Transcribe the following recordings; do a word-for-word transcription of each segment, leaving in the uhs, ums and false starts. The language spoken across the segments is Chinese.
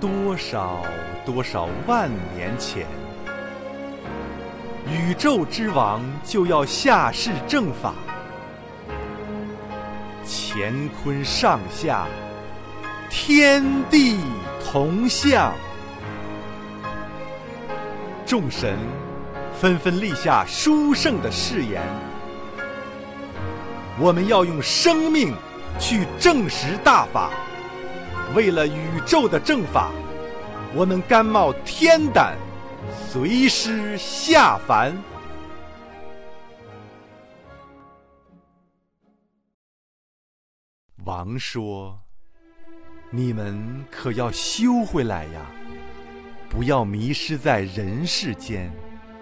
多少多少万年前，宇宙之王就要下世正法，乾坤上下，天地同向。众神纷纷立下殊胜的誓言，我们要用生命去证实大法。为了宇宙的正法，我们甘冒天胆，随师下凡。王说：你们可要修回来呀，不要迷失在人世间。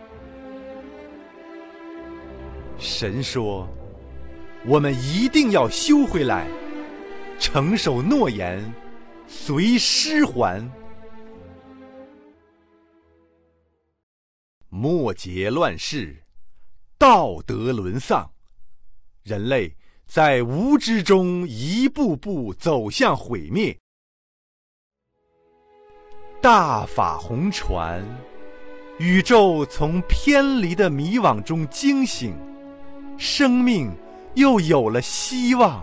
神说：我们一定要修回来，承守诺言，随师还。末节乱世，道德沦丧，人类在无知中一步步走向毁灭。大法红传，宇宙从偏离的迷惘中惊醒，生命又有了希望。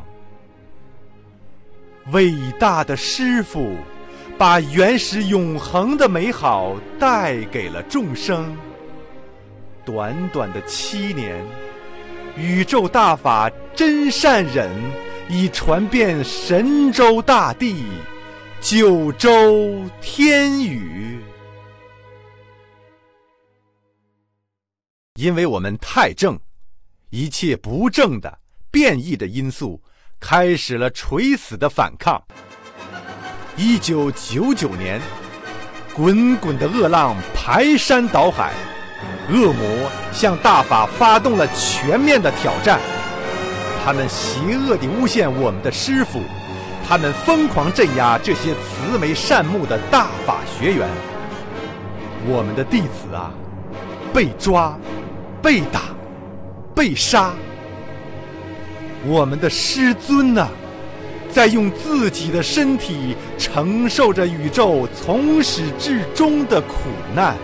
伟大的师父把原始永恒的美好带给了众生。短短的七年，宇宙大法真善忍已传遍神州大地，九州天宇。因为我们太正，一切不正的变异的因素开始了垂死的反抗。一九九九年，滚滚的恶浪排山倒海，恶魔向大法发动了全面的挑战。他们邪恶地诬陷我们的师父，他们疯狂镇压这些慈眉善目的大法学员。我们的弟子啊，被抓，被打，被杀。我们的师尊啊，在用自己的身体承受着宇宙从始至终的苦难。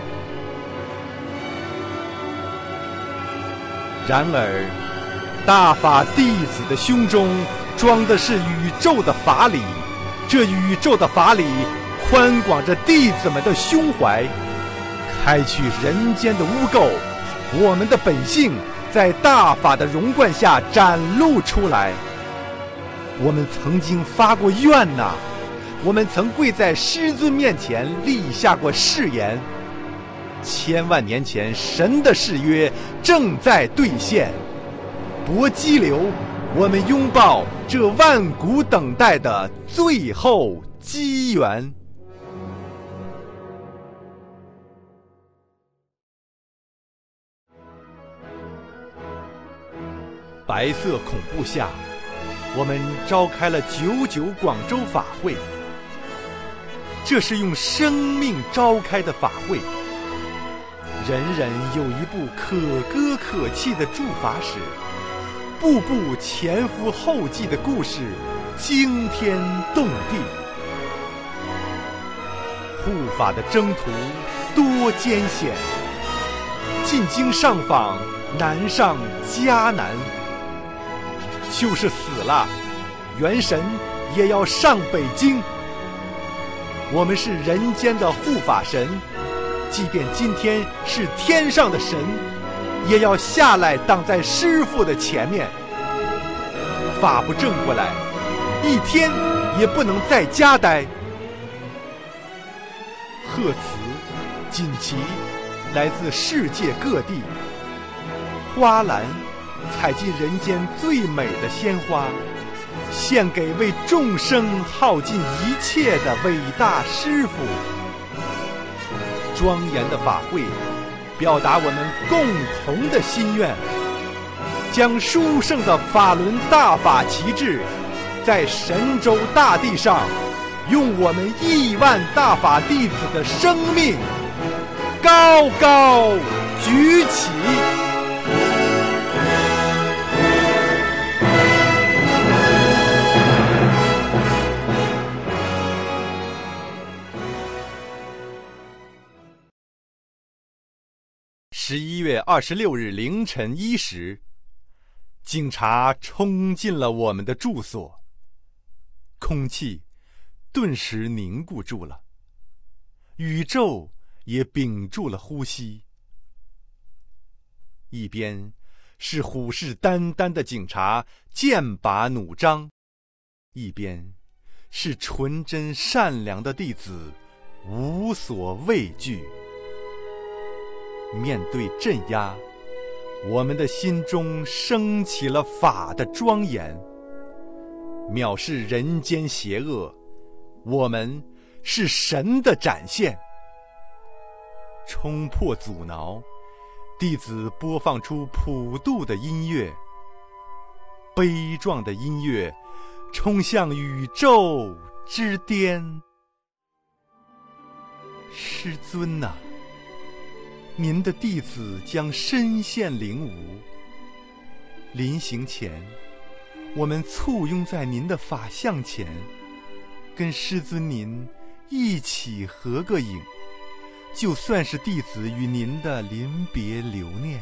然而，大法弟子的胸中装的是宇宙的法理，这宇宙的法理宽广着弟子们的胸怀，开去人间的污垢。我们的本性在大法的荣冠下展露出来。我们曾经发过愿呐，我们曾跪在师尊面前立下过誓言。千万年前神的誓约正在兑现，搏激流，我们拥抱这万古等待的最后机缘。白色恐怖下，我们召开了九九广州法会。这是用生命召开的法会，人人有一部可歌可泣的诸法史，步步前赴后继的故事，惊天动地。护法的征途多艰险，进京上访难上加难。就是死了，元神也要上北京。我们是人间的护法神，即便今天是天上的神，也要下来挡在师父的前面。法不正过来，一天也不能在家待。贺词、锦旗来自世界各地，花篮采尽人间最美的鲜花，献给为众生耗尽一切的伟大师父。庄严的法会表达我们共同的心愿，将殊胜的法轮大法旗帜在神州大地上，用我们亿万大法弟子的生命高高举起。 十一月二十六日凌晨一时，警察冲进了我们的住所，空气顿时凝固住了，宇宙也屏住了呼吸。一边是虎视眈眈的警察剑拔弩张，一边是纯真善良的弟子无所畏惧。面对镇压，我们的心中升起了法的庄严。藐视人间邪恶，我们是神的展现。冲破阻挠，弟子播放出普度的音乐，悲壮的音乐冲向宇宙之巅。师尊啊，您的弟子将身陷灵吾，临行前，我们簇拥在您的法像前，跟师尊您一起合个影，就算是弟子与您的临别留念。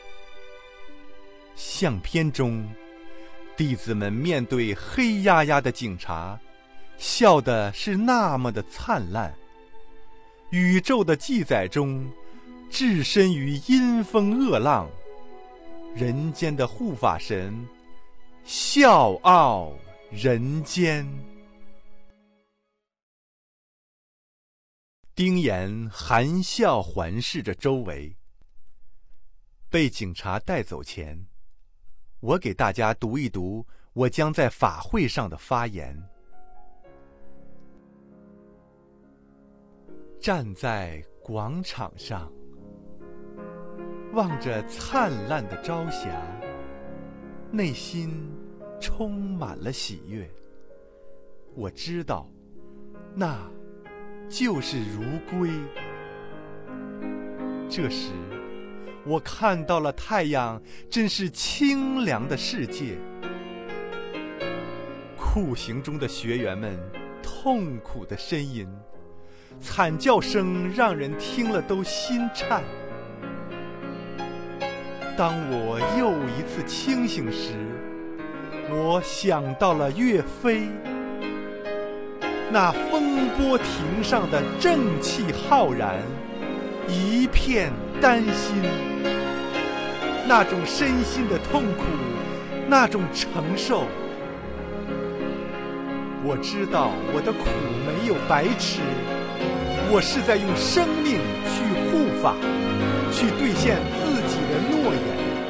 相片中，弟子们面对黑压压的警察，笑的是那么的灿烂。宇宙的记载中，置身于阴风恶浪，人间的护法神笑傲人间。丁岩含笑环视着周围。被警察带走前，我给大家读一读我将在法会上的发言。站在广场上，望着灿烂的朝霞，内心充满了喜悦。我知道，那就是如归。这时，我看到了太阳真是清凉的世界。酷刑中的学员们痛苦的呻吟，惨叫声让人听了都心颤。当我又一次清醒时，我想到了岳飞，那风波亭上的正气浩然，一片丹心，那种身心的痛苦，那种承受。我知道我的苦没有白吃，我是在用生命去护法，去兑现自己的诺言。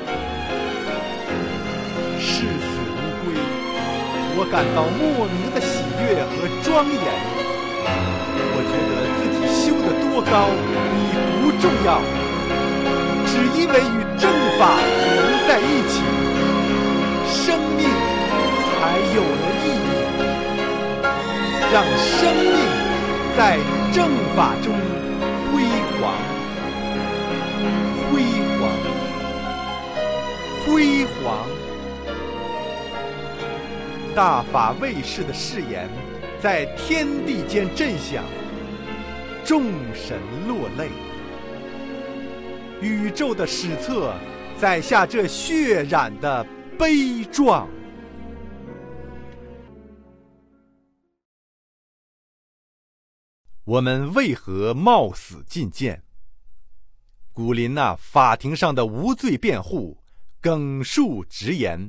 视死如归，我感到莫名的喜悦和庄严。我觉得自己修得多高已不重要，只因为与正法融在一起，生命才有了意义。让生命在正法中辉煌，辉煌，辉煌。大法卫士的誓言在天地间震响，众神落泪。宇宙的史册载下这血染的悲壮。我们为何冒死进谏？古林那法庭上的无罪辩护耿述直言：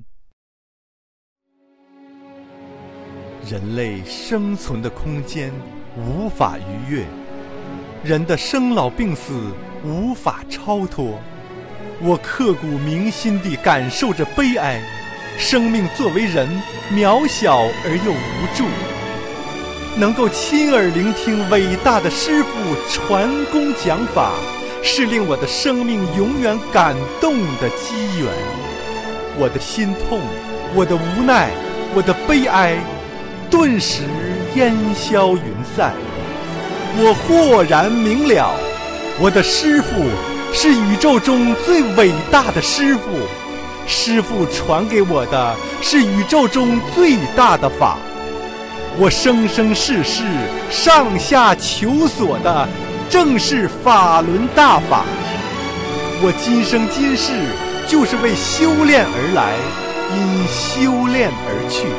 人类生存的空间无法逾越，人的生老病死无法超脱。我刻骨铭心地感受着悲哀，生命作为人，渺小而又无助。能够亲耳聆听伟大的师父传功讲法，是令我的生命永远感动的机缘。我的心痛，我的无奈，我的悲哀，顿时烟消云散。我豁然明了，我的师父是宇宙中最伟大的师父，师父传给我的是宇宙中最大的法。我生生世世上下求索的正是法轮大法。 我今生今世就是为修炼而来，因修炼而去。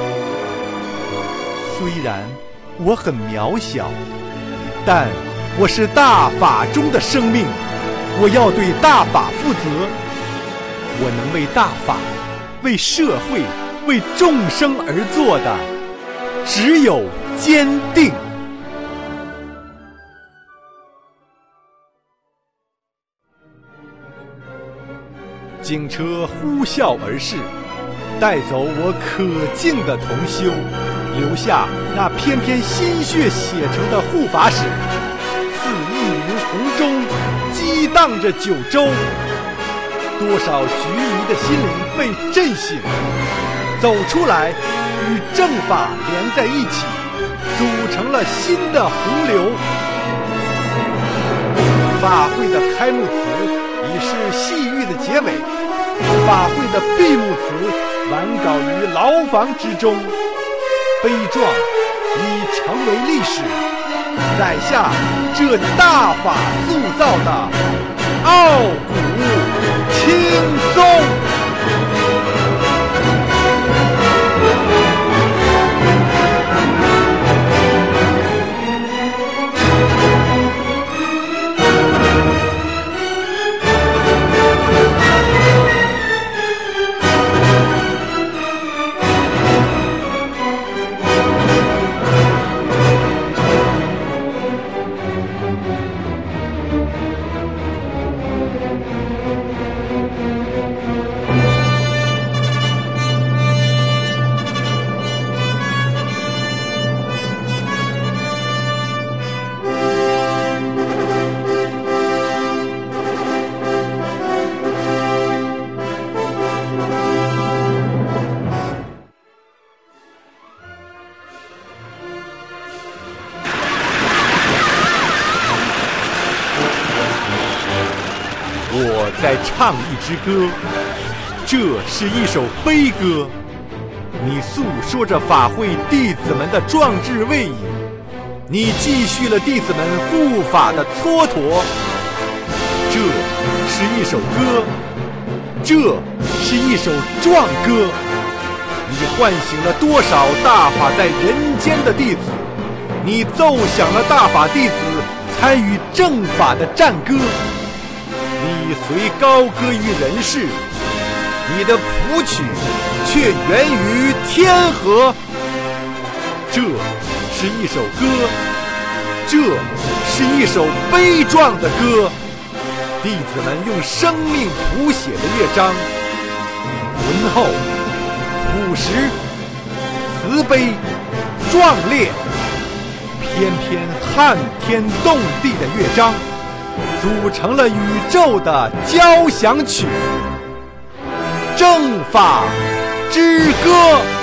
虽然我很渺小，但我是大法中的生命，我要对大法负责。我能为大法、为社会、为众生而做的，只有坚定。警车呼啸而逝，带走我可敬的同修，留下那篇篇心血写成的护法史。似一云洪中，激荡着九州。多少局迷的心灵被震醒，走出来，与正法连在一起，组成了新的洪流。法会的开幕词已是戏谑的结尾，法会的闭幕词完稿于牢房之中，悲壮已成为历史，载下这大法塑造的傲骨轻松。我在唱一支歌，这是一首悲歌。你诉说着法会弟子们的壮志未已，你继续了弟子们护法的蹉跎。这是一首歌，这是一首壮歌。你唤醒了多少大法在人间的弟子，你奏响了大法弟子参与正法的战歌。你虽高歌于人世，你的谱曲却源于天河。这是一首歌，这是一首悲壮的歌。弟子们用生命谱写的乐章，浑厚、朴实、慈悲、壮烈，偏偏撼天动地的乐章，组成了宇宙的交响曲，正法之歌。